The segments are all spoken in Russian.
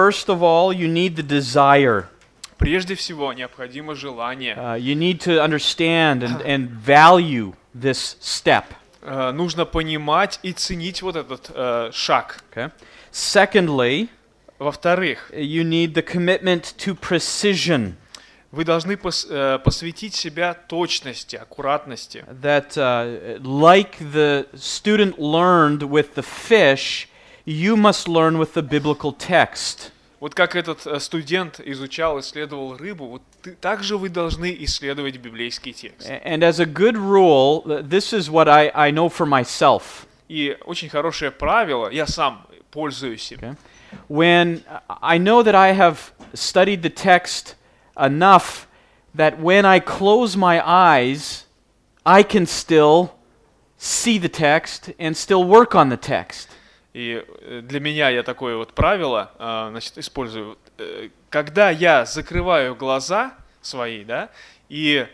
first of all, you need the desire. Прежде всего, необходимо желание. You need to understand and value this step. Нужно понимать и ценить вот этот шаг. Okay. Secondly, Во-вторых, you need the commitment to precision. вы должны посвятить себя точности, аккуратности. That like the student learned with the fish, you must learn with the biblical text. Вот как этот студент изучал, исследовал рыбу, вот также вы должны исследовать библейский текст. And as a good rule, this is what I know for myself. И очень хорошее правило, я сам пользуюсь им. Okay. When I know that I have studied the text enough that when I close my eyes, I can still see the text and still work on the text. И для меня я такое вот правило, значит, использую. Когда я закрываю глаза свои, да, и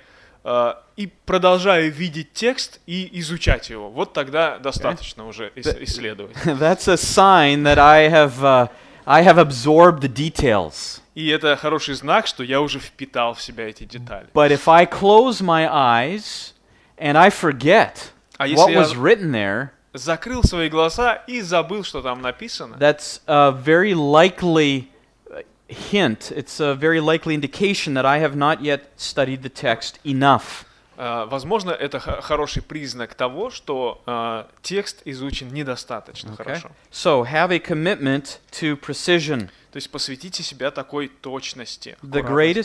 продолжаю видеть текст и изучать его, вот тогда достаточно уже исследовать. That's a sign that I have absorbed the details. И это хороший знак, что я уже впитал в себя эти детали. But if I close my eyes and I forget what was written there, закрыл свои глаза и забыл, что там написано. That's a very likely hint. It's a very likely indication that I have not yet studied the text enough. Возможно, это хороший признак того, что текст изучен недостаточно хорошо. So, have a commitment to precision. То есть посвятите себя такой точности. The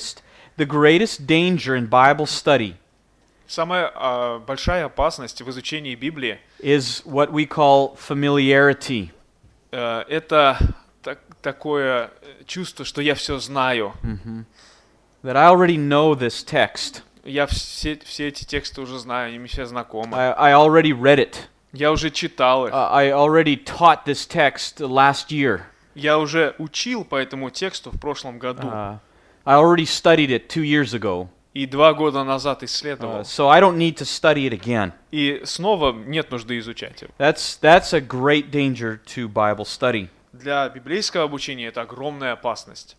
greatest danger in Bible study Самая большая опасность в изучении Библии is what we call familiarity. Это такое чувство, что я все знаю. That I already know this text. Я все эти тексты уже знаю, им все знакомы. I already read it. Я уже читал их. I already taught this text last year. Я уже учил по этому тексту в прошлом году. I already studied it 2 years ago. И 2 года назад исследовал. So I don't need to study it again. И снова нет нужды изучать его. That's a great danger to Bible study. Для библейского обучения это огромная опасность.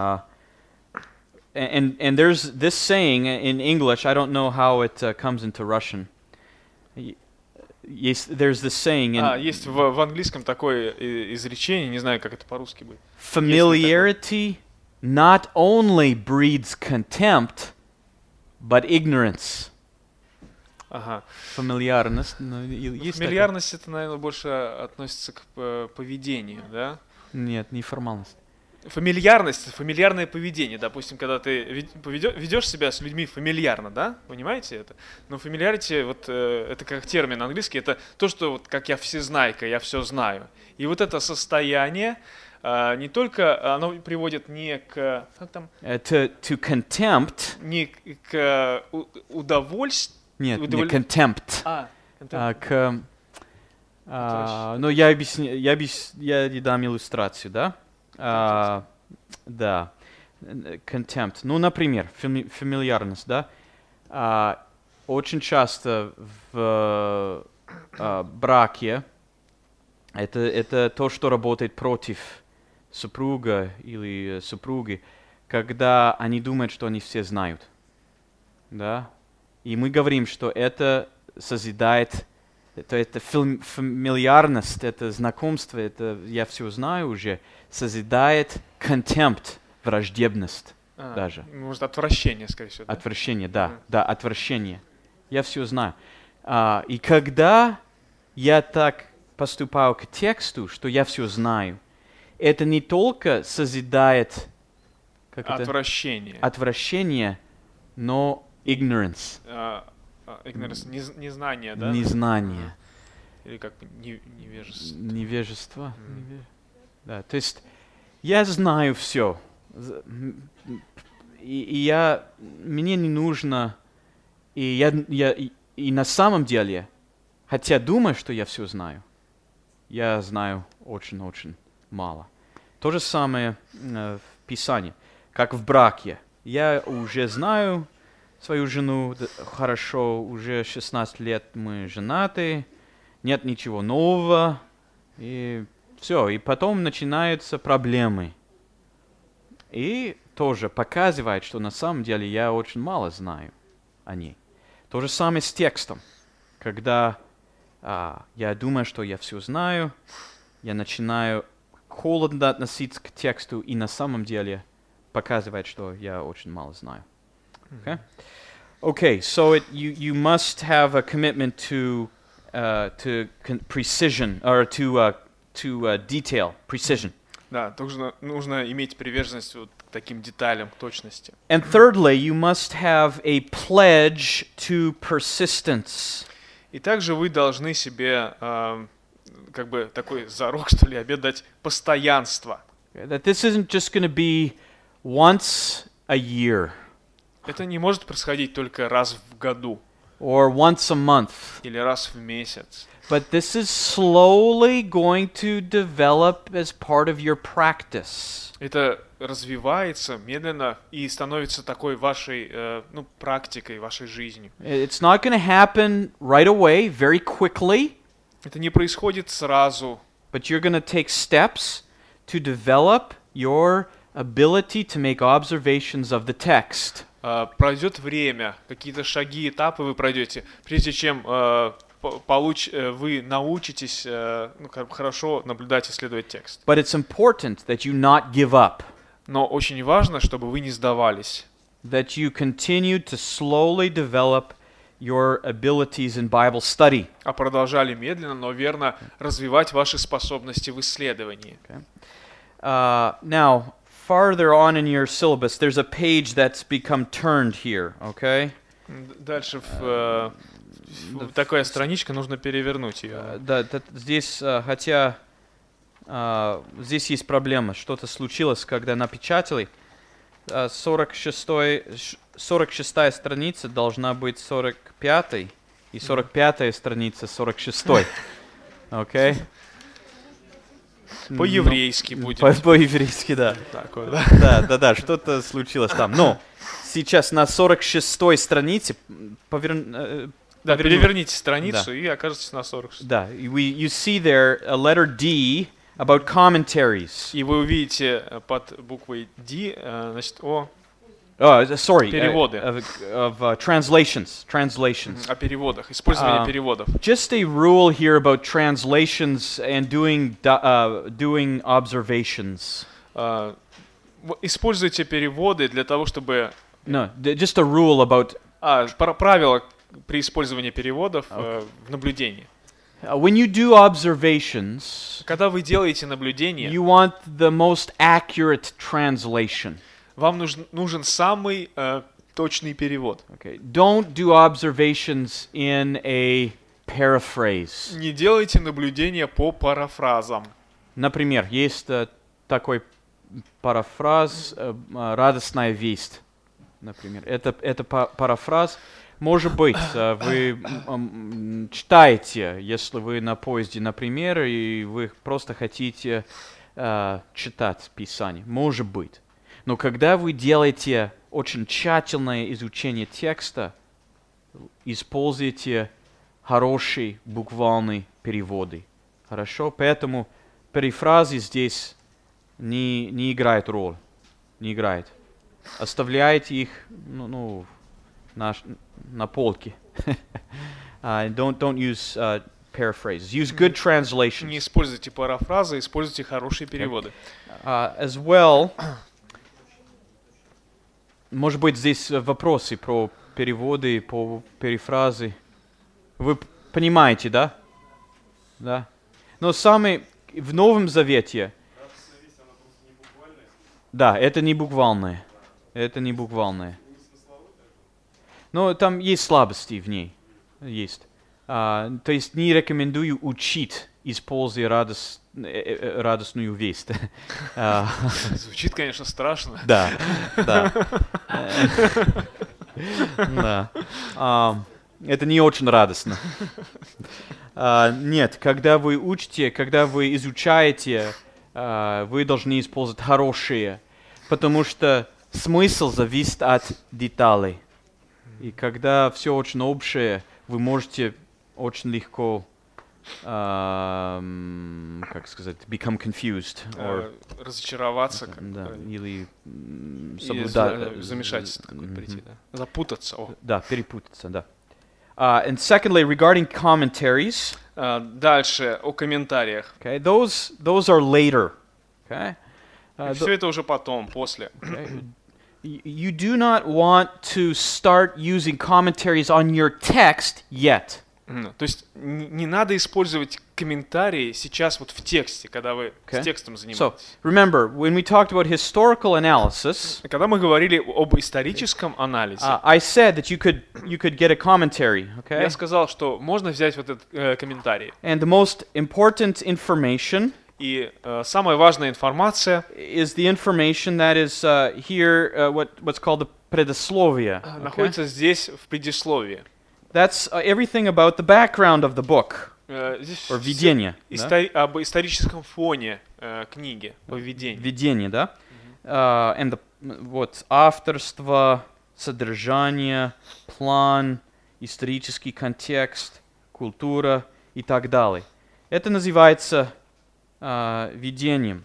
And there's this saying in English, I don't know how it comes into Russian. There's this saying in есть в английском такое изречение, не знаю, как это по-русски будет. Familiarity not only breeds contempt, but ignorance. Ага. Фамильярность. Фамильярность это, наверное, больше относится к поведению, да? Нет, неформальность. Фамильярность, фамильярное поведение. Допустим, когда ты ведешь себя с людьми фамильярно, да? Понимаете это? Но фамильярити, вот это как термин английский, это то, что вот как я всезнайка, я все знаю. И вот это состояние не только, оно приводит не к... Как там? To contempt. Не к удовольствию. Нет, не contempt. К... Ну, я дам иллюстрацию, да? Да. Contempt. Ну, например, фамильярность, да? Очень часто в браке это то, что работает против супруга или супруги, когда они думают, что они все знают. Да? И мы говорим, что это созидает, это фамильярность, это знакомство, это я все знаю уже, созидает contempt, враждебность даже. Может, отвращение, скорее всего. Да? Отвращение, да, да, отвращение. Я все знаю. И когда я так поступаю к тексту, что я все знаю, это не только созидает отвращение, но ignorance. Ignorance, незнание, да? Незнание. Или как невежество. Невежество. Да, то есть я знаю все. И мне не нужно, и на самом деле, хотя думаю, что я все знаю, я знаю очень-очень мало. То же самое в Писании, как в браке. Я уже знаю свою жену хорошо, уже 16 лет мы женаты, нет ничего нового, и все. И потом начинаются проблемы. И тоже показывает, что на самом деле я очень мало знаю о ней. То же самое с текстом. Когда я думаю, что я все знаю, я начинаю холодно относиться к тексту, и на самом деле показывает, что я очень мало знаю. Okay, so you must have a commitment to precision, or to detail, precision. Да, тоже нужно иметь приверженность вот к таким деталям, к точности. And thirdly, you must have a pledge to persistence. И также вы должны себе как бы такой зарок, что ли, обет дать постоянство. That this isn't just going to be once a year Это не может происходить только раз в году or once a month, или раз в месяц. but this is slowly going to develop as part of your practice. Это развивается медленно и становится такой вашей практикой, вашей жизнью. It's not going to happen right away, very quickly, Это не происходит сразу, but you're going to take steps to develop your ability to make observations of the text. Пройдет время, какие-то шаги, этапы вы пройдете, прежде чем вы научитесь хорошо наблюдать и исследовать текст. But it's important that you not give up, Но очень важно, чтобы вы не сдавались, that you continue to slowly develop your abilities in Bible study. а продолжали медленно, но верно развивать ваши способности в исследовании. Now, farther on in your syllabus, there's a page that's become turned here, okay? Дальше такая страничка, нужно перевернуть ее. Да, здесь, хотя здесь есть проблема, что-то случилось, когда напечатали. 46-я страница должна быть 45-й, и 45-я страница 46-й, окей? По-еврейски будет. По-еврейски, да. Такое, да? Да, что-то случилось там. Но сейчас на 46-й странице переверните страницу и окажетесь на 46. Да, you see there a letter D about commentaries. И вы увидите под буквой D, значит, Переводы. переводы. Of translations. О переводах, использовании переводов. Just a rule here about translations and doing observations. Используйте переводы для того, чтобы... No, just a rule about... правила при использовании переводов в наблюдении. When you do observations, когда вы делаете наблюдения, you want the most accurate translation. Вам нужен самый точный перевод. Okay. Don't do observations in a paraphrase. Не делайте наблюдения по парафразам. Например, есть такой парафраз «радостная весть». Например, это парафраз. Может быть, вы читаете, если вы на поезде, например, и вы просто хотите читать Писание. Может быть. Но когда вы делаете очень тщательное изучение текста, используйте хорошие буквальные переводы. Хорошо? Поэтому перефразы здесь не играют роль. Не играет. Оставляйте их на полке. Don't use paraphrases. Use good translations. Не используйте парафразы, используйте хорошие переводы. As well, может быть, здесь вопросы про переводы, по перефразы. Вы понимаете, да? Да. Но в Новом Завете... Да, это не буквальное. Это не буквальное. Но там есть слабости в ней. Есть. То есть не рекомендую учить, используя радостную весть. Звучит, конечно, страшно. Да. Это не очень радостно. Нет, когда вы учите, когда вы изучаете, вы должны использовать хорошие, потому что смысл зависит от деталей. И когда все очень общее, вы можете очень легко как сказать, become confused, or, Разочароваться, да, или и замешательство какое-то прийти, да. Запутаться. Да, перепутаться, да. And secondly, regarding commentaries. Дальше о комментариях. Okay, those are later. Okay. Все это уже потом, после. Okay. You do not want to start using commentaries on your text yet. То есть не надо использовать комментарии сейчас вот в тексте, когда вы с текстом занимаетесь. So, remember, when we talked about historical analysis, когда мы говорили об историческом анализе, I said that you could get a commentary, okay? Я сказал, что можно взять вот этот комментарий. And the most important information и самая важная информация is the information that is here, what's called the предисловие. Находится здесь в предисловии. That's everything about the background of the book. Здесь введение, об историческом фоне книги, о введении. Введение, да? And вот авторство, содержание, план, исторический контекст, культура и так далее. Это называется введением.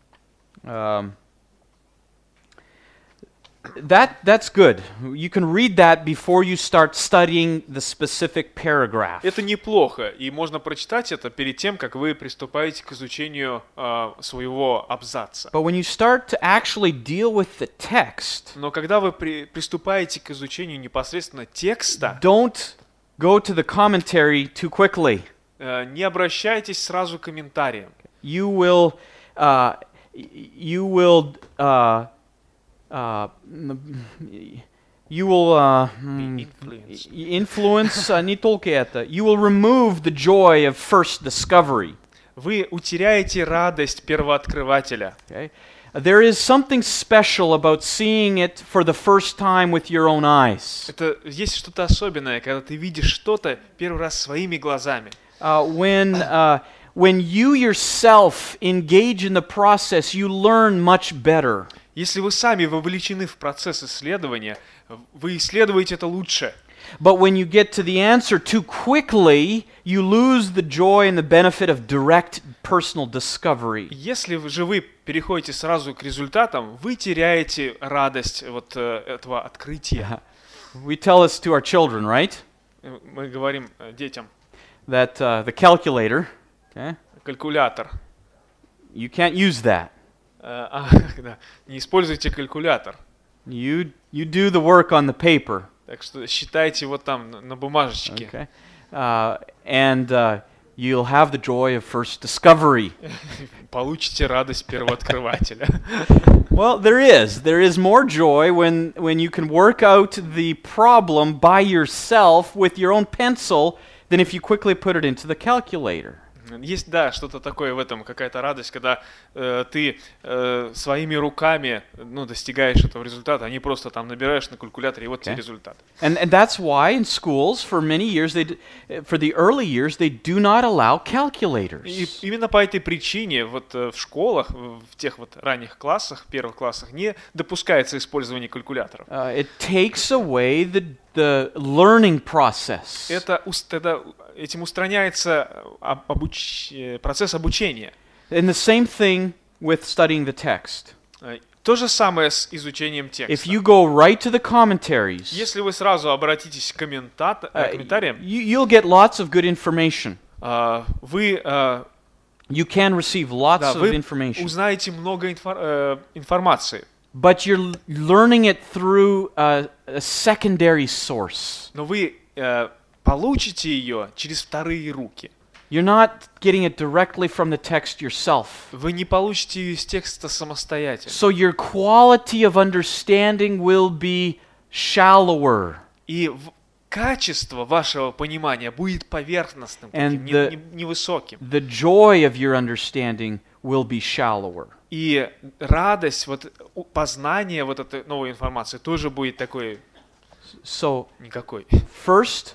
That's good. You can read that before you start studying the specific paragraph. Это неплохо, и можно прочитать это перед тем, как вы приступаете к изучению своего абзаца. But when you start to actually deal with the text, но когда вы приступаете к изучению непосредственно текста, don't go to the commentary too quickly. Не обращайтесь сразу к комментариям. You will influence, не только это. You will remove the joy of first discovery. Вы утеряете радость первооткрывателя. Okay? There is something special about seeing it for the first time with your own eyes. Это есть что-то особенное, когда ты видишь что-то первый раз своими глазами. When you yourself engage in the process, you learn much better. Если вы сами вовлечены в процесс исследования, вы исследуете это лучше. But when you get to the answer too quickly, you lose the joy and the benefit of direct personal discovery. Если же вы переходите сразу к результатам, вы теряете радость вот этого открытия. We tell this to our children, right? Мы говорим детям. That the calculator, okay? Калькулятор. You can't use that. Не используйте калькулятор. You do the work on the paper. Так что считайте вот там на бумажечке. Okay. And you'll have the joy of first discovery. Получите радость первооткрывателя. Well, there is more joy when you can work out the problem by yourself with your own pencil than if you quickly put it into the calculator. Есть, да, что-то такое в этом, какая-то радость, когда ты своими руками достигаешь этого результата, а не просто там набираешь на калькуляторе, и вот тебе результат. And that's why in schools for many years, for the early years, they do not allow calculators. И именно по этой причине вот в школах, в тех вот ранних классах, первых классах, не допускается использование калькуляторов. It takes away the learning process. Этим устраняется процесс обучения. And the same thing with studying the text. То же самое с изучением текста. If you go right to the commentaries, если вы сразу обратитесь к комментариям, you'll get lots of good information. Вы you can receive lots of information. Узнаете много информации. But you're learning it through a secondary source. Но вы получите ее через вторые руки. You're not getting it directly from the text yourself. Вы не получите ее из текста самостоятельно. So your quality of understanding will be shallower. И качество вашего понимания будет поверхностным, невысоким. The joy of your understanding will be shallower. И радость, вот познание вот этой новой информации тоже будет такой никакой. First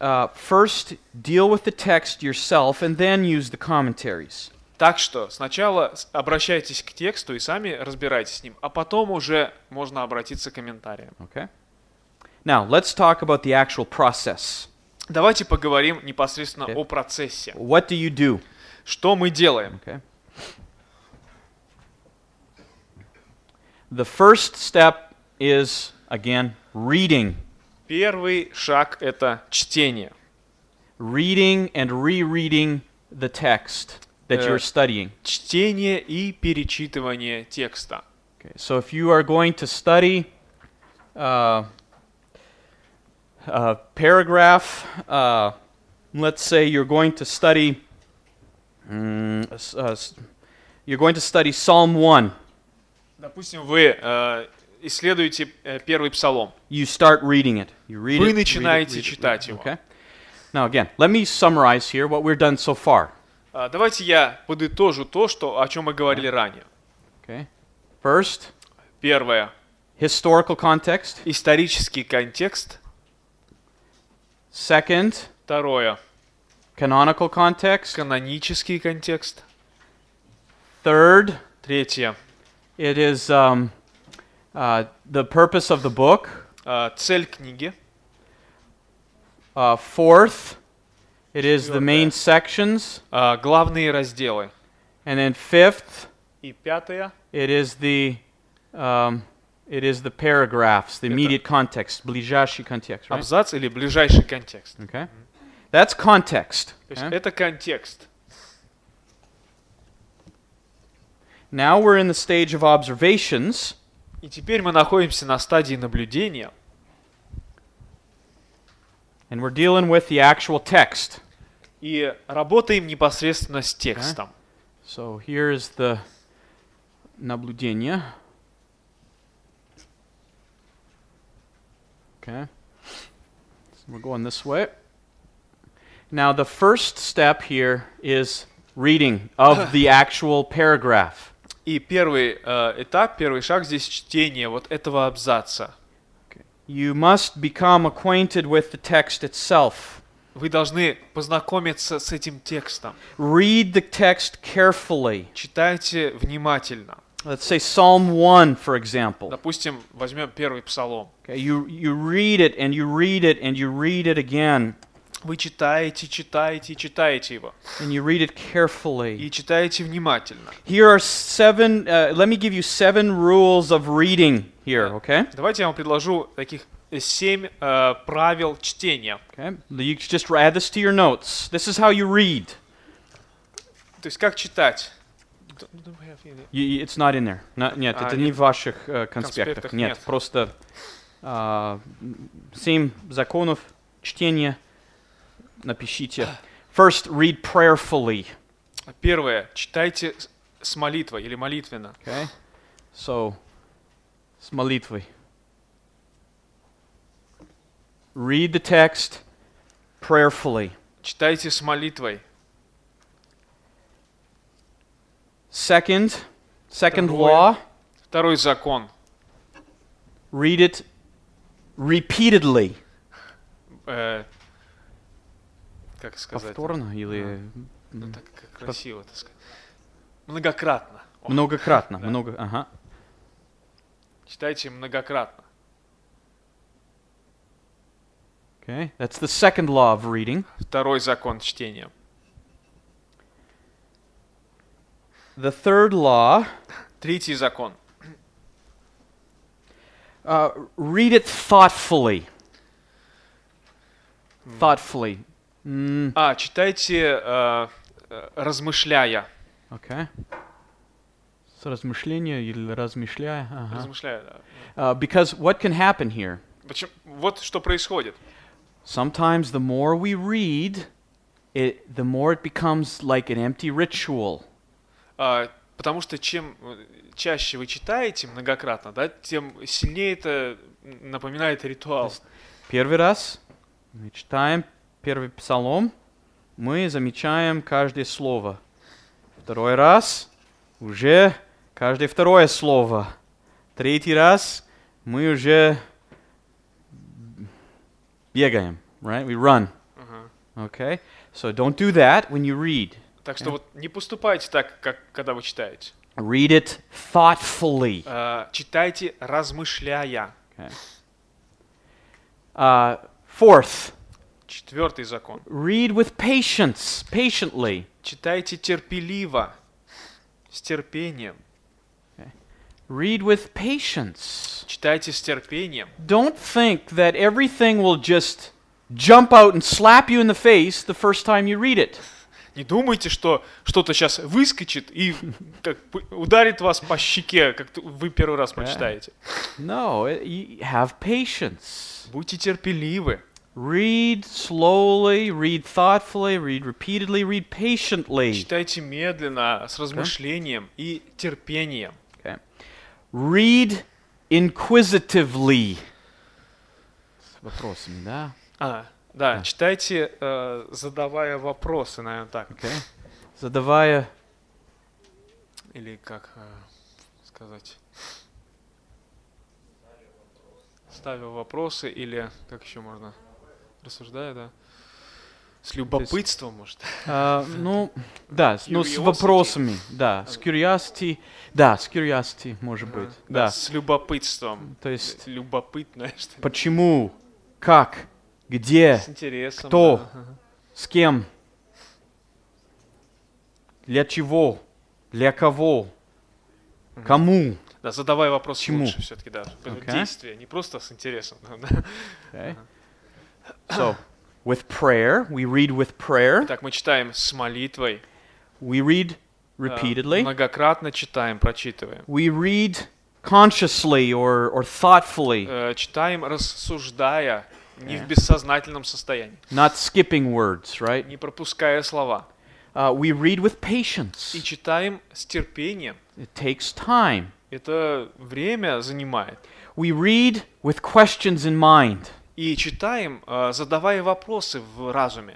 deal with the text yourself and then use the commentaries. Так что сначала обращайтесь к тексту и сами разбирайтесь с ним, а потом уже можно обратиться к комментариям. Okay. Now, let's talk about the actual process. Давайте поговорим непосредственно Okay. о процессе. What do you do? Что мы делаем? Okay. The first step is, again, reading. Первый шаг — это чтение. Reading and rereading the text that you're studying. Чтение и перечитывание текста. Okay. So if you are going to study a paragraph, let's say you're going to study Psalm 1. Допустим, вы исследуете первый псалом. You start reading it. You read Вы it, начинаете read it, читать его. Okay. Now again, let me summarize here what we've done so far. Давайте я подытожу то, о чем мы говорили ранее. Okay. First, Первое. historical context. Исторический контекст. Second, Второе. canonical context. Канонический контекст. Third, Третье. it is the purpose of the book. Цель книги. Fourth, it is the main sections. Главные разделы. And then fifth, И пятое. it is the paragraphs, the immediate context, ближайший контекст, right? Абзац или ближайший контекст. Okay. That's context. То есть okay? это контекст. Now we're in the stage of observations. И теперь мы находимся на стадии наблюдения. And we're dealing with the actual text. И работаем непосредственно с текстом. So here is the наблюдение. Okay. So we're going this way. Now the first step here is reading of the actual paragraph. И первый этап, первый шаг здесь чтение вот этого абзаца. You must become acquainted with the text itself. Вы должны познакомиться с этим текстом. Read the text carefully. Читайте внимательно. Let's say Psalm 1, for example. Допустим, возьмем первый псалом. Okay, you read it and you read it and you read it again. Вы читаете, читаете, читаете его. And you read it carefully. И читаете внимательно. Here are let me give you 7 rules of reading here, okay? Давайте я вам предложу таких 7 правил чтения. Okay. You just add this to your notes. This is how you read. То есть как читать? It's not in there. Нет, это не в ваших конспектах. Нет, просто 7 законов чтения напишите. First, read prayerfully. Первое. Читайте с молитвой или молитвенно. Okay. So, с молитвой. Read the text prayerfully. Читайте с молитвой. Second Второе. law. Второй закон. Read it repeatedly. Как сказать? Повторно или Ну, так красиво так сказать. Многократно. многократно. Да. Ага. Читайте многократно. Okay, that's the second law of reading. Второй закон чтения. The third law, Третий закон. read it thoughtfully. Thoughtfully. Читайте размышляя. Okay. С размышления или размышляя. Ага. Размышляя, да. Because what can happen here? Вот что происходит. Sometimes the more we read, the more it becomes like an empty ritual. Потому что чем чаще вы читаете многократно, да, тем сильнее это напоминает ритуал. Первый раз мы читаем первый псалом, мы замечаем каждое слово. Второй раз уже каждое второе слово. Третий раз мы уже бегаем, right? We run. Okay? So don't do that when you read. Так что вот не поступайте так, как когда вы читаете. Read it thoughtfully. Читайте размышляя. Okay. Fourth. 4 закон. Read with patience, patiently. Читайте терпеливо, с терпением. Read with patience. Читайте с терпением. Don't think that everything will just jump out and slap you in the face the first time you read it. Не думайте, что что-то сейчас выскочит и как бы ударит вас по щеке, как вы первый раз прочитаете. No, have patience. Будьте терпеливы. Read slowly, read thoughtfully, read repeatedly, read patiently. Читайте медленно, с размышлением и терпением. Okay. Read inquisitively. С вопросами, да? Да, читайте, задавая вопросы, наверное, так. Okay. Задавая... Или как сказать? Ставя вопросы, или как еще можно? Рассуждая, да? С любопытством, может? Ну, да, ну с вопросами, да, с curiosity, да, с curiosity, может быть, да. С любопытством. То есть, любопытное, что ли? почему, как, где, С интересом. кто, Да. с кем, для чего, для кого, кому. Да, задавай вопрос Чему? лучше все-таки, да. Okay. Действие, не просто с интересом. Да. Okay. So, with prayer, we read with prayer. Так, мы читаем с молитвой. We read repeatedly. Многократно читаем, прочитываем. We read consciously or thoughtfully, Читаем, рассуждая, не в бессознательном состоянии, not skipping words, right? не пропуская слова. We read with patience. И читаем с терпением. It takes time. Это время занимает. We read with questions in mind. И читаем, задавая вопросы в разуме.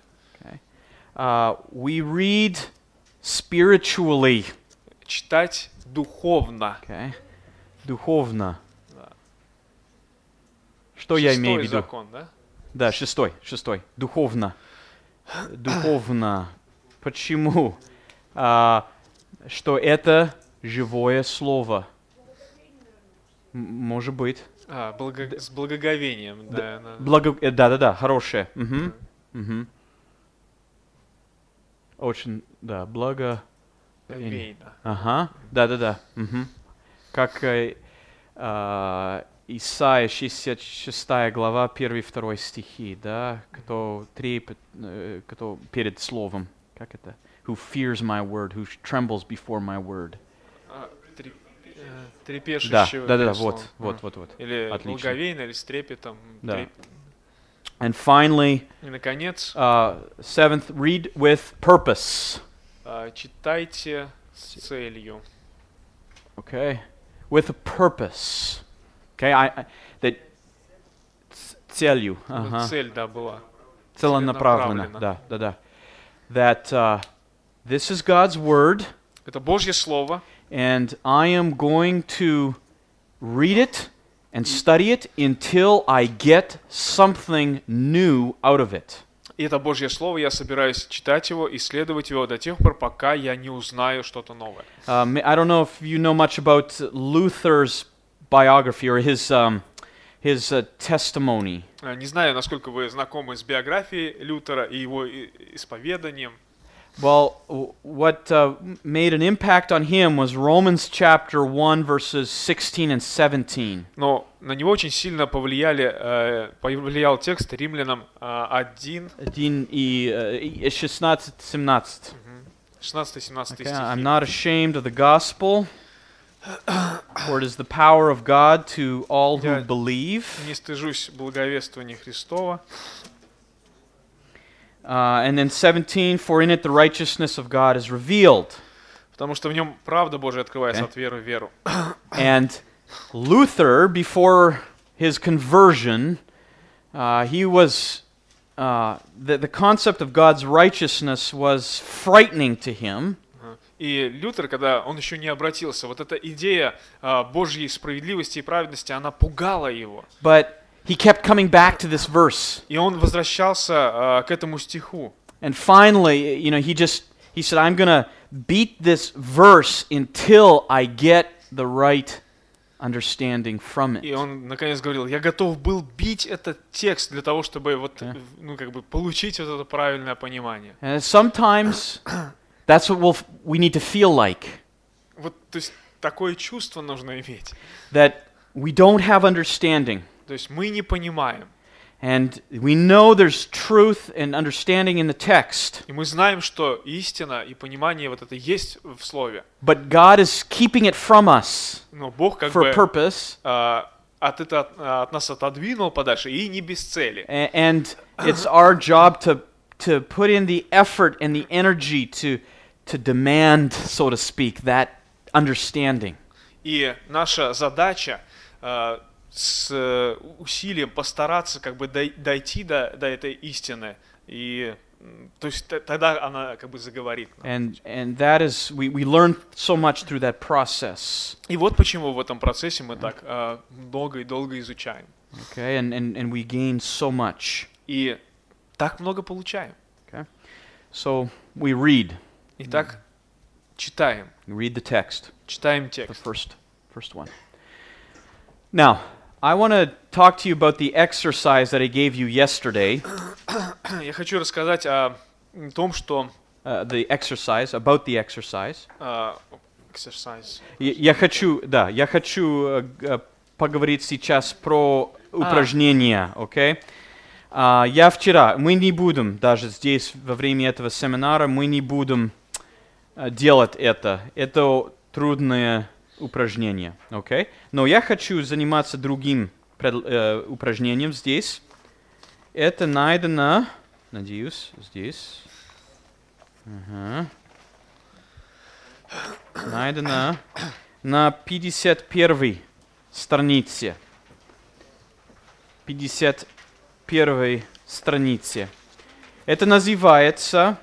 We read spiritually. Читать духовно. Okay. Духовно. Что я имею в виду? Закон, да? Да, шестой. Духовно. Духовно. Почему? Что это живое слово. Может быть. С благоговением. Да, хорошее. Очень, да, благоговение. Ага, да. Как Исайя 66 глава, 1-2 стихи, да, кто перед словом, как это? Who fears my word, who trembles before my word. Трепещущего. Да, вот. Или Отлично. благоговейно, или с трепетом. Да. And finally, И, наконец, seventh, read with purpose. читайте с целью. Okay, with a purpose. Okay, that целью. Цель, да, была. Целенаправленно. Да. That this is God's word. Это Божье Слово. And I am going to read it and study it until I get something new out of it. И это Божье Слово, я собираюсь читать его, исследовать его до тех пор, пока я не узнаю что-то новое. I don't know if you know much about Luther's biography or his testimony. Не знаю, насколько вы знакомы с биографией Лютера и его исповеданием. Well, what made an impact on him was Romans chapter 1, verses 16 and 17. Но на него очень сильно повлиял текст Римлянам 1, 16-17. 16-17 стихи. I'm not ashamed of the gospel, for it is the power of God to all who believe. Не стыжусь благовествования Христова. And then 17, for in it the righteousness of God is revealed. Потому что в нем правда Божия открывается от веры в веру. And Luther, before his conversion, he was, the concept of God's righteousness was frightening to him. И Лютер, когда он еще не обратился, вот эта идея Божьей справедливости и праведности, она пугала его. But he kept coming back to this verse. И он возвращался к этому стиху. And finally, he said, I'm going to beat this verse until I get the right understanding from И it. он наконец говорил, я готов был бить этот текст для того, чтобы вот, Да. ну, как бы получить вот это правильное понимание. And sometimes that's what we need to feel like, Вот, то есть, такое чувство нужно иметь. that we don't have understanding. То есть, мы не понимаем. And we know there's truth and understanding in the text, И мы знаем, что истина и понимание вот это есть в Слове. but God is keeping it from us Но Бог как for a бы purpose, от нас отодвинул подальше, и не без цели. and it's our job to put in the effort and the energy to demand, so to speak, that understanding. И наша задача с усилием постараться как бы дойти до этой истины, и то есть тогда она как бы заговорит нам. And that is, we learn so much through that process. И вот почему в этом процессе мы так долго и долго изучаем. Okay, and we gain so much. И так много получаем. Okay, so we read Итак, читаем. the text, Читаем the текст. first one. Now, I want to talk to you about the exercise that I gave you yesterday. Я хочу рассказать о том, что The exercise, about the exercise. exercise. Я хочу поговорить сейчас про упражнения, окей? Мы не будем, даже здесь, во время этого семинара, мы не будем делать это. Это трудное упражнение, окей? Но я хочу заниматься другим упражнением здесь. Это найдено, надеюсь, здесь. Найдено на 51 странице. 51 странице. Это называется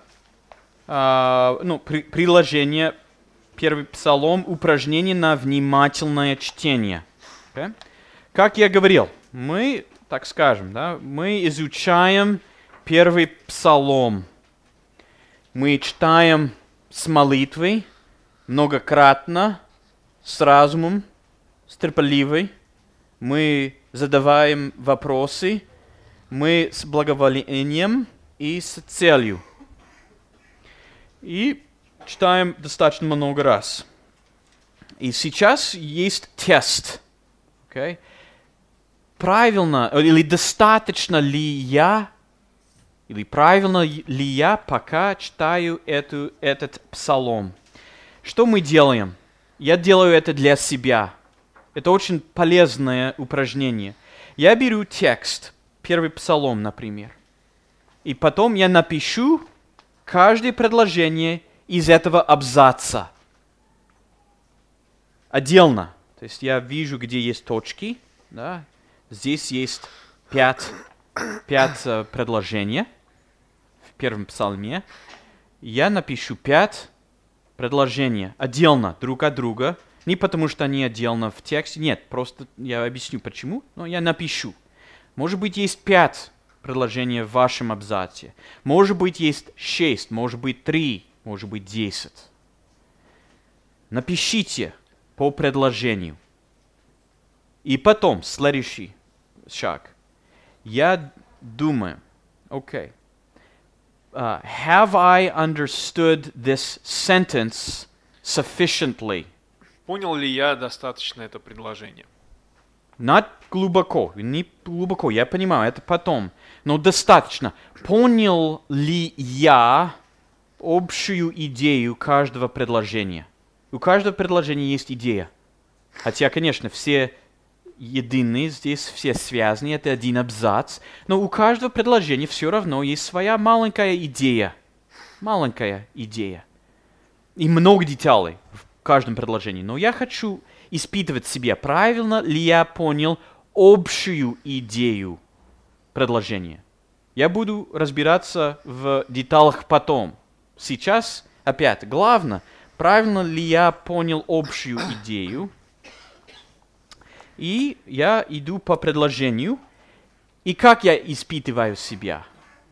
приложение, первый псалом, упражнение на внимательное чтение. Okay? Как я говорил, мы, так скажем, да, мы изучаем первый псалом. Мы читаем с молитвой, многократно, с разумом, с терпеливой. Мы задаваем вопросы, мы с благоволением и с целью. И читаем достаточно много раз. И сейчас есть тест. Okay? Правильно или достаточно ли я, или правильно ли я пока читаю этот псалом? Что мы делаем? Я делаю это для себя. Это очень полезное упражнение. Я беру текст, первый псалом, например, и потом я напишу каждое предложение из этого абзаца. Отдельно. То есть я вижу, где есть точки. Да? Здесь есть 5 предложений в первом псалме. Я напишу 5 предложений отдельно друг от друга. Не потому, что они отдельно в тексте. Нет, просто я объясню почему, но я напишу. Может быть, есть 5 предложений в вашем абзаце. Может быть, есть 6, может быть, 3, может быть, 10. Напишите по предложению. И потом, следующий шаг. Я думаю, okay, have I understood this sentence sufficiently? Понял ли я достаточно это предложение? Not глубоко, не глубоко, я понимаю, это потом. Но достаточно. Понял ли я общую идею каждого предложения? У каждого предложения есть идея. Хотя, конечно, все едины здесь, все связаны, это один абзац. Но у каждого предложения все равно есть своя маленькая идея. Маленькая идея. И много деталей в каждом предложении. Но я хочу испытывать себя, правильно ли я понял общую идею предложения. Я буду разбираться в деталях потом. Сейчас, опять, главное, правильно ли я понял общую идею. И я иду по предложению. И как я испытываю себя?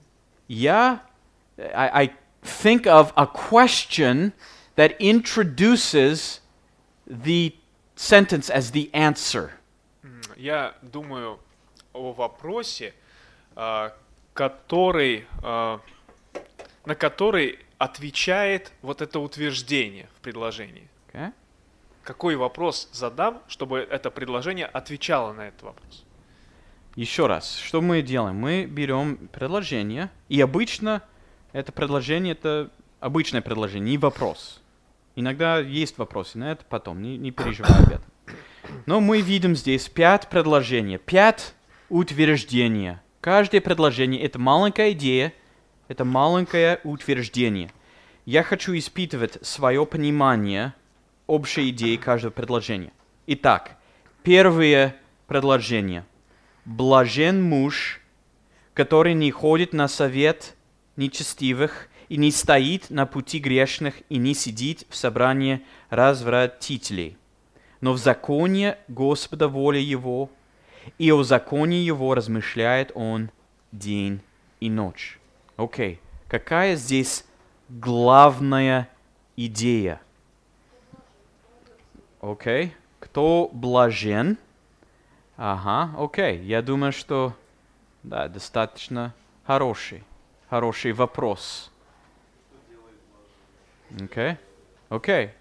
I think of a question that introduces the sentence as the answer. Я думаю о вопросе, который, на который отвечает вот это утверждение в предложении. Okay? Какой вопрос задам, чтобы это предложение отвечало на этот вопрос? Еще раз, что мы делаем? Мы берем предложение, и обычно это предложение, это обычное предложение, не вопрос. Иногда есть вопросы, но это потом, не переживай об этом. Но мы видим здесь 5 предложений, 5 утверждений. Каждое предложение — это маленькая идея, это маленькое утверждение. Я хочу испытывать свое понимание общей идеи каждого предложения. Итак, первое предложение. Блажен муж, который не ходит на совет нечестивых и не стоит на пути грешных и не сидит в собрании развратителей. Но в законе Господа воля его, и о законе его размышляет он день и ночь. Окей. Какая здесь главная идея? Окей. Кто блажен? Ага, окей. Я думаю, что да, достаточно хороший вопрос. Окей. Окей.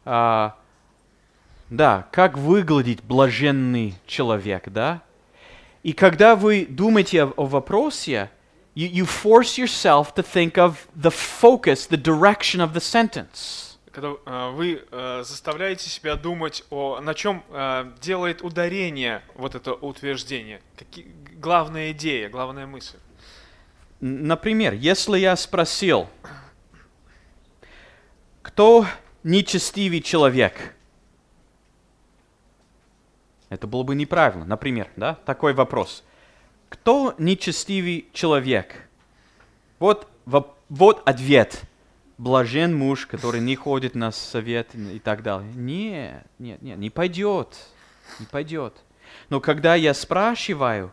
Да, как выглядит блаженный человек, да? И когда вы думаете о вопросе, you force yourself to think of the focus, the direction of the sentence. Когда вы заставляете себя думать на чем делает ударение вот это утверждение, главная идея, главная мысль. Например, если я спросил, кто нечестивый человек? Это было бы неправильно. Например, да, такой вопрос. Кто нечестивый человек? Вот ответ. Блажен муж, который не ходит на совет и так далее. Нет, не пойдет. Не пойдет. Но когда я спрашиваю,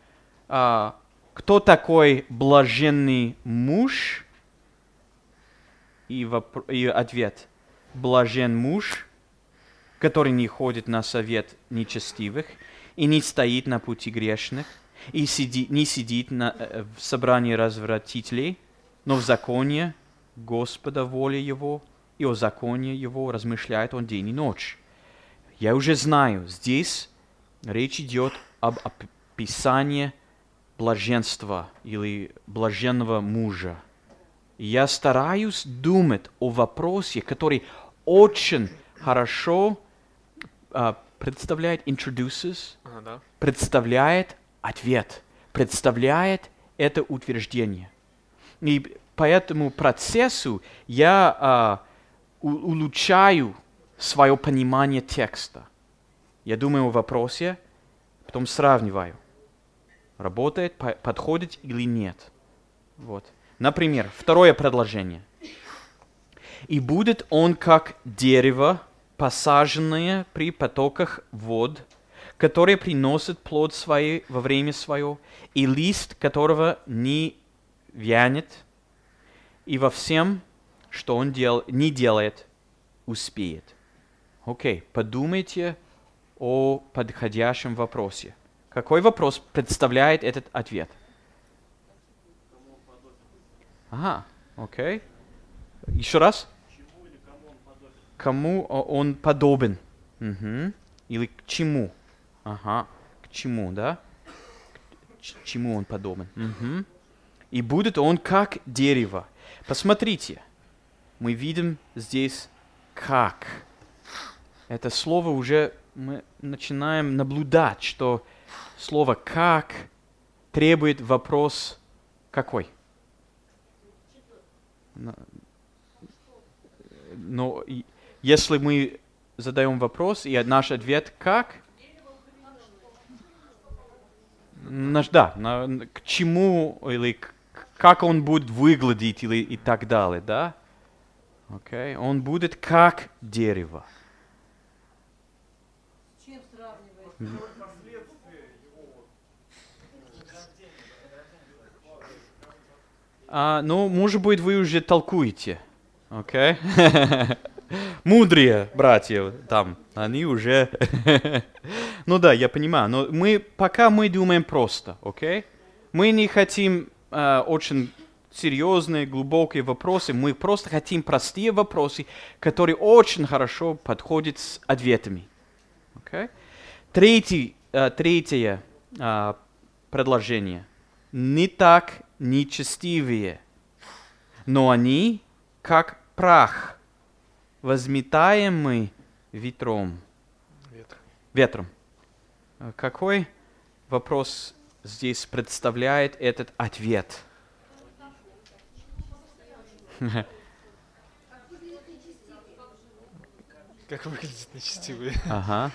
кто такой блаженный муж? И ответ. Блажен муж, который не ходит на совет нечестивых и не стоит на пути грешных, и не сидит в собрании развратителей, но в законе Господа воля его, и о законе его размышляет он день и ночь. Я уже знаю, здесь речь идет об описании блаженства или блаженного мужа. И я стараюсь думать о вопросе, который очень хорошо представляет, представляет ответ, представляет это утверждение. И по этому процессу я улучшаю свое понимание текста. Я думаю о вопросе, потом сравниваю, работает, подходит или нет. Вот. Например, второе предложение. «И будет он, как дерево, посаженное при потоках вод, которое приносит плод свой во время свое, и лист которого не вянет, и во всем, что он не делает, успеет». Окей, подумайте о подходящем вопросе. Какой вопрос представляет этот ответ? Ага, окей. Еще раз. Кому он подобен? Угу. Или к чему? Ага, к чему, да? К чему он подобен? Угу. И будет он как дерево. Посмотрите, мы видим здесь как. Это слово уже мы начинаем наблюдать, что слово как требует вопрос какой? Но если мы задаем вопрос, и наш ответ как? К чему или как он будет выглядеть или и так далее, да? Окей, он будет как дерево. С чем сравнивать? Ну, может быть, вы уже толкуете. Окей? Мудрые братья там, они уже... Ну да, я понимаю, но пока мы думаем просто, окей? Мы не хотим очень серьезные, глубокие вопросы, мы просто хотим простые вопросы, которые очень хорошо подходят с ответами. Okay? Третье предложение. Не так нечестивые, но они как прах, возметаемый ветром. Ветром. Какой вопрос здесь представляет этот ответ? Как выглядят нечестивые. Ага.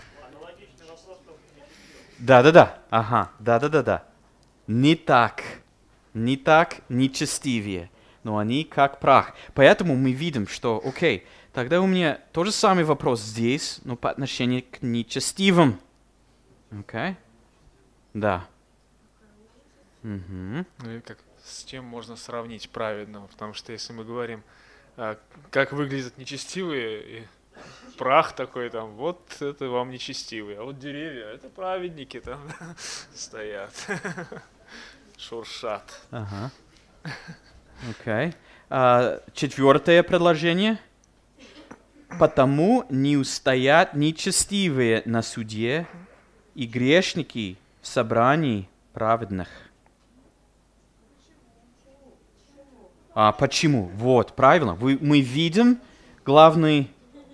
Да. Ага. Да. Не так нечестивее, но они как прах. Поэтому мы видим, что, окей, тогда у меня тот же самый вопрос здесь, но по отношению к нечестивым. Окей? Да. Угу. Ну и как, с чем можно сравнить праведного? Потому что если мы говорим, как выглядят нечестивые, и прах такой там, вот это вам нечестивые, а вот деревья, это праведники там стоят, шуршат. Ага. Окей. Четвертое предложение. Потому не устоят нечестивые на суде и грешники в собрании праведных. Почему? Вот, правильно. Мы видим главное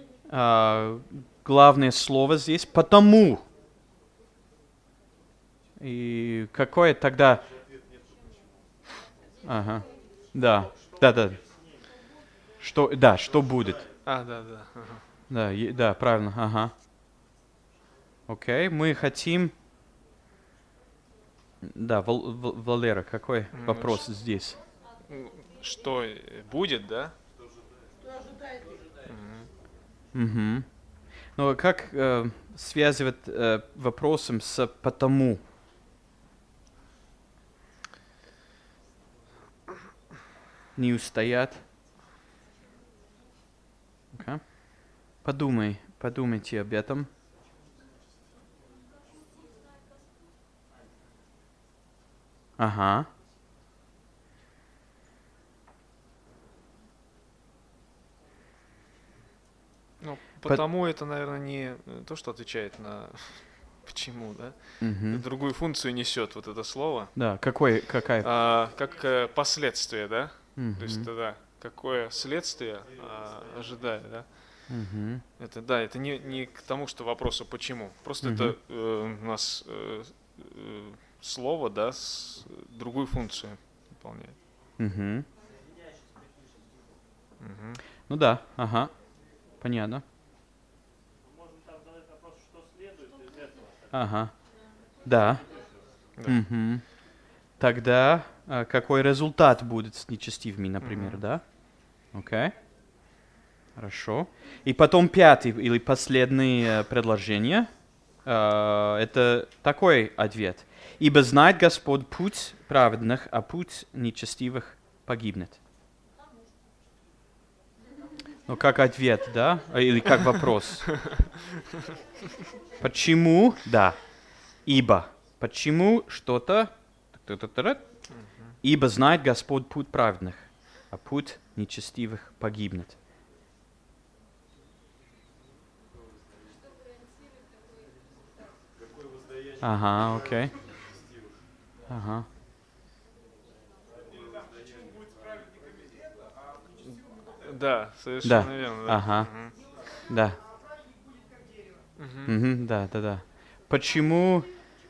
слово здесь «потому». И какое тогда... Ага. Да. Что будет? Да. Ага. Да, правильно. Ага. Окей, мы хотим... Да, Валера, какой вопрос здесь? Что будет, да? Угу. Ну, как связывать вопросом с «потому»? Не устоят. Okay. Подумайте об этом. Ага. Ну, потому это, наверное, не то, что отвечает на почему, да? Угу. Другую функцию несет вот это слово. Да, какая? Как последствие, да? Угу. То есть тогда какое следствие ожидает, да? Угу. Это не к тому, что вопросу почему. Просто это у нас слово, да, с другую функцию выполняет. Угу. Ну да, ага. Понятно. Можно там задать вопрос, что следует из этого. Ага. Да. Угу. Тогда какой результат будет с нечестивыми, например, да? Окей. Хорошо. И потом пятый или последнее предложение. Это такой ответ. «Ибо знает Господь путь праведных, а путь нечестивых погибнет». Ну, как ответ, да? Или как вопрос? Почему? Да. Ибо. Почему что-то? Ибо знает Господь путь праведных, а путь нечестивых погибнет. Ага, окей. Ага. Да, совершенно верно. Да. Ага. Да. Да. Почему?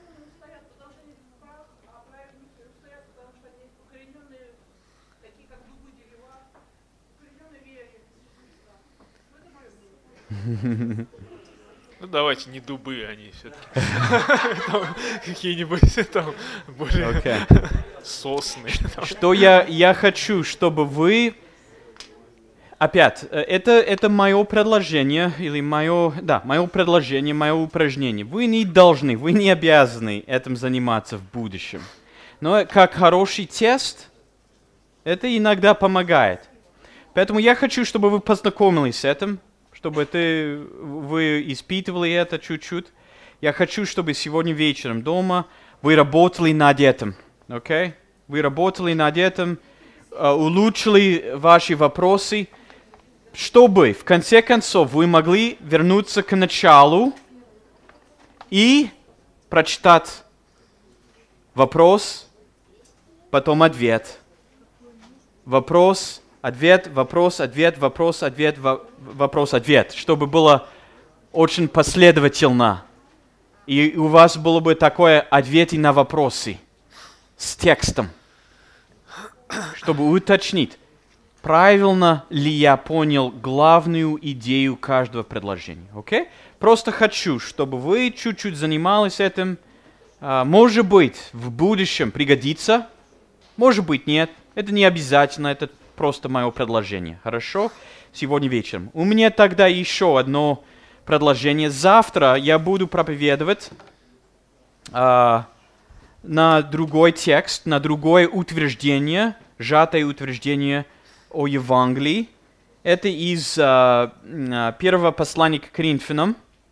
Ну давайте не дубы они все-таки. Какие-нибудь там более сосны. Что я хочу, чтобы вы... Опять, это мое предложение, или мое предложение, мое упражнение. Вы не должны, вы не обязаны этим заниматься в будущем. Но как хороший тест, это иногда помогает. Поэтому я хочу, чтобы вы познакомились с этим. чтобы вы испытывали это чуть-чуть. Я хочу, чтобы сегодня вечером дома вы работали над этим. Okay? Вы работали над этим, улучшили ваши вопросы, чтобы в конце концов вы могли вернуться к началу и прочитать вопрос, потом ответ. Вопрос, ответ, вопрос, ответ, вопрос, ответ, вопрос, ответ. Чтобы было очень последовательно. И у вас было бы такое ответы на вопросы с текстом. Чтобы уточнить, правильно ли я понял главную идею каждого предложения. Okay? Просто хочу, чтобы вы чуть-чуть занимались этим. Может быть, в будущем пригодится, может быть, нет. Это не обязательно, это просто мое предложение. Хорошо? Сегодня вечером. У меня тогда еще одно предложение. Завтра я буду проповедовать на другой текст, на другое утверждение, сжатое утверждение о Евангелии. Это из первого послания к Коринфянам,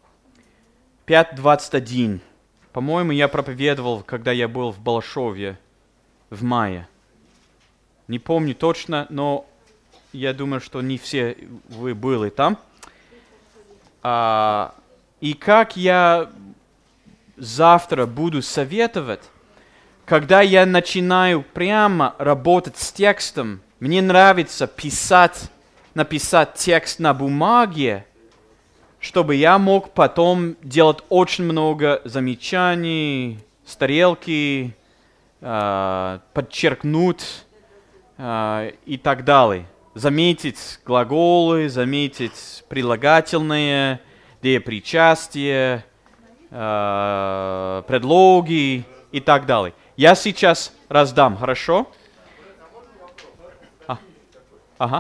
5:21. По-моему, я проповедовал, когда я был в Балашове в мае. Не помню точно, но я думаю, что не все вы были там. И как я завтра буду советовать, когда я начинаю прямо работать с текстом, мне нравится написать текст на бумаге, чтобы я мог потом делать очень много замечаний, стрелки, подчеркнуть и так далее. Заметить глаголы, заметить прилагательные, деепричастие, предлоги и так далее. Я сейчас раздам, хорошо? Ага.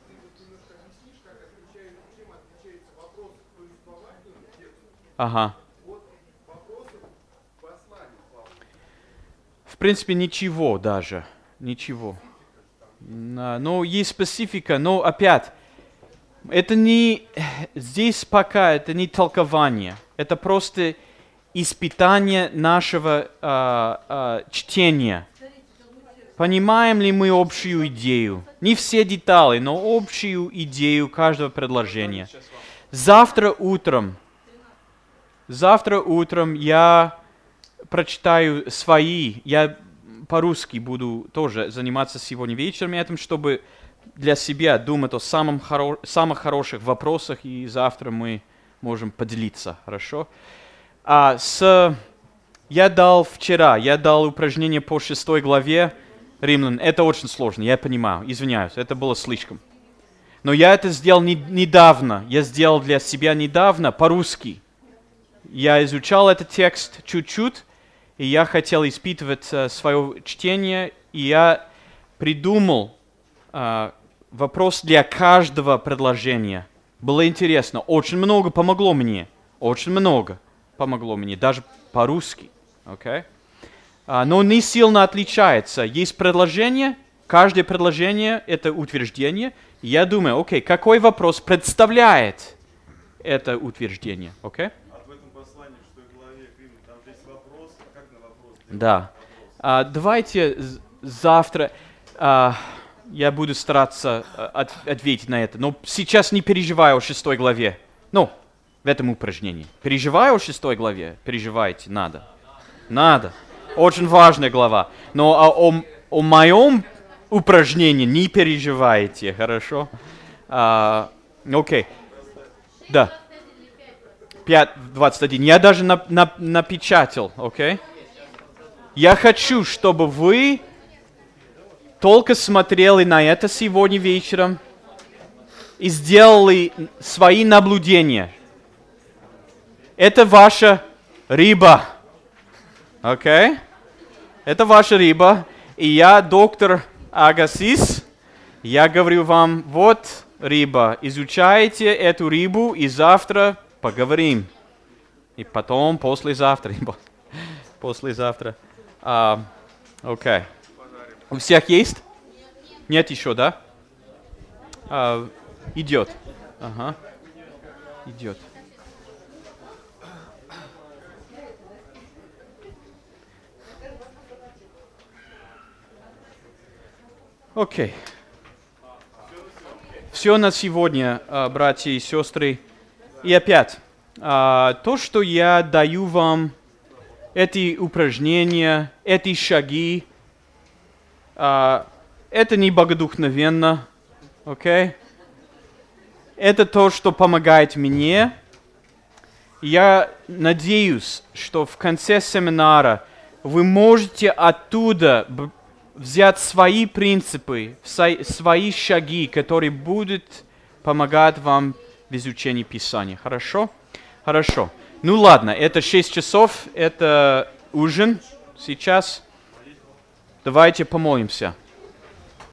Ага. В принципе, ничего даже. Ничего. Но есть специфика, но опять, это не, здесь пока это не толкование, это просто испытание нашего чтения. Понимаем ли мы общую идею? Не все детали, но общую идею каждого предложения. Завтра утром я прочитаю я по-русски буду тоже заниматься сегодня вечером этим, чтобы для себя думать о самых хороших вопросах, и завтра мы можем поделиться, хорошо? Я дал упражнение по 6 главе Римлян. Это очень сложно, я понимаю, извиняюсь, это было слишком. Но я это сделал недавно, я сделал для себя недавно по-русски. Я изучал этот текст чуть-чуть, и я хотел испытывать свое чтение, и я придумал вопрос для каждого предложения. Было интересно, очень много помогло мне, даже по-русски. Okay? Но не сильно отличается. Есть предложение, каждое предложение — это утверждение. И я думаю, какой вопрос представляет это утверждение? Okay? Да. Давайте завтра я буду стараться ответить на это. Но сейчас не переживаю о 6 главе. В этом упражнении. Переживаю о 6 главе? Переживайте, надо. Очень важная глава. Но о моем упражнении не переживайте, хорошо? Окей. Да. 5:21. Я даже напечатал, окей? Я хочу, чтобы вы только смотрели на это сегодня вечером и сделали свои наблюдения. Это ваша рыба. Окей? Это ваша рыба. И я, доктор Агасис, я говорю вам, вот рыба. Изучайте эту рыбу и завтра поговорим. И потом послезавтра. Послезавтра. Окей. У всех есть? Нет еще, да? Идет. Ага. идет. Окей. Все на сегодня, братья и сестры. И опять, то, что я даю вам, эти упражнения, эти шаги, это не богодухновенно, окей? Это то, что помогает мне. Я надеюсь, что в конце семинара вы можете оттуда взять свои принципы, свои шаги, которые будут помогать вам в изучении Писания. Хорошо? Хорошо. Ну ладно, это 6 часов, это ужин сейчас. Давайте помолимся.